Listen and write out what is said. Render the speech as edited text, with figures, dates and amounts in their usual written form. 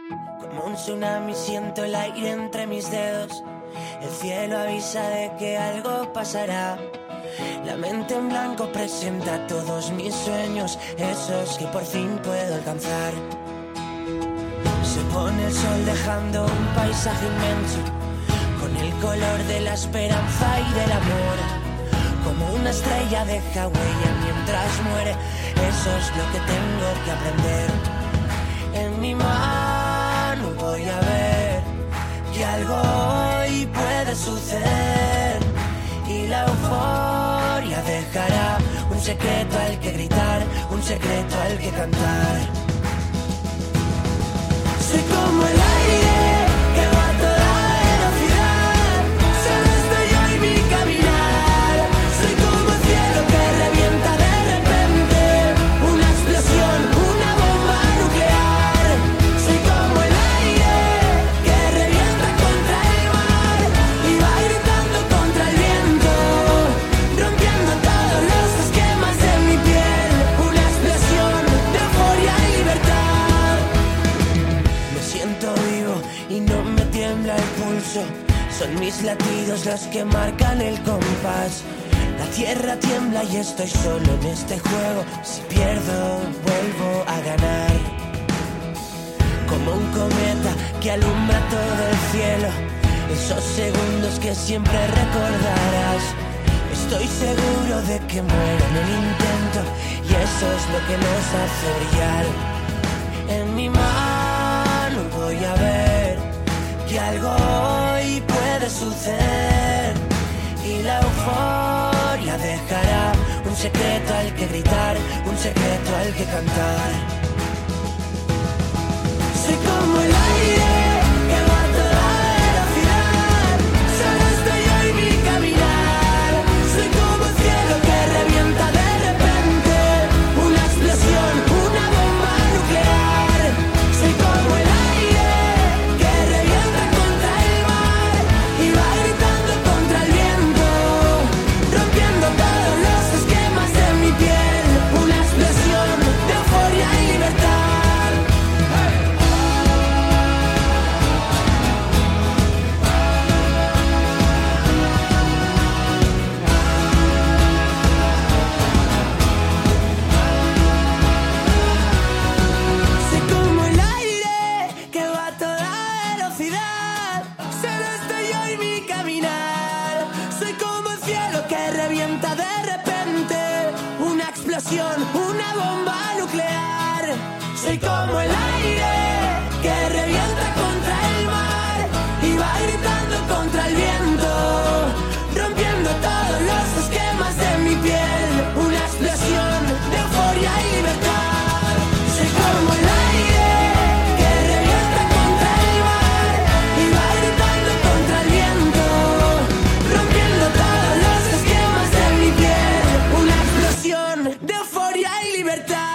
Como un tsunami siento el aire entre mis dedos. El cielo avisa de que algo pasará. La mente en blanco presenta todos mis sueños, esos que por fin puedo alcanzar. Se pone el sol dejando un paisaje inmenso, con el color de la esperanza y del amor. Como una estrella deja huella mientras muere, eso es lo que tengo que aprender. En mi mano voy a ver que algo hoy puede suceder, y la euforia dejará un secreto al que gritar, un secreto al que cantar. Soy como el aire que va a toda velocidad, solo estoy yo y mi caminar. Soy como el cielo que revienta de repente, una explosión, una bomba nuclear. Soy como el aire que revienta contra el mar y va gritando contra el viento, rompiendo todos los esquemas de mi piel. Una explosión de euforia y libertad. Me siento vivo y no me tiembla el pulso, son mis latidos los que marcan el compás. La tierra tiembla y estoy solo en este juego, si pierdo vuelvo a ganar. Como un cometa que alumbra todo el cielo, esos segundos que siempre recordarás. Estoy seguro de que muero en el intento, y eso es lo que nos hace brillar. En mi mano voy a ver que algo hoy puede suceder, y la euforia dejará un secreto al que gritar, un secreto al que cantar. Soy como el aire que va a toda velocidad, solo estoy yo y mi caminar. Soy como el cielo que revienta de repente, una explosión, una bomba nuclear. Soy como el aire que revienta contra el mar y va gritando contra el viento, rompiendo todos los esquemas de mi piel. Una explosión de euforia y libertad. Soy como el aire que va a toda velocidad, solo estoy yo y mi caminar. Soy como el cielo que revienta de repente, una explosión, una bomba nuclear. Soy como el aire que revienta contra el mar y va gritando contra el viento, rompiendo todos los esquemas de mi piel. Una explosión de euforia y libertad. Soy como el aire que revienta contra el mar y va gritando contra el viento, rompiendo todos los esquemas de mi piel. Una explosión de euforia y libertad.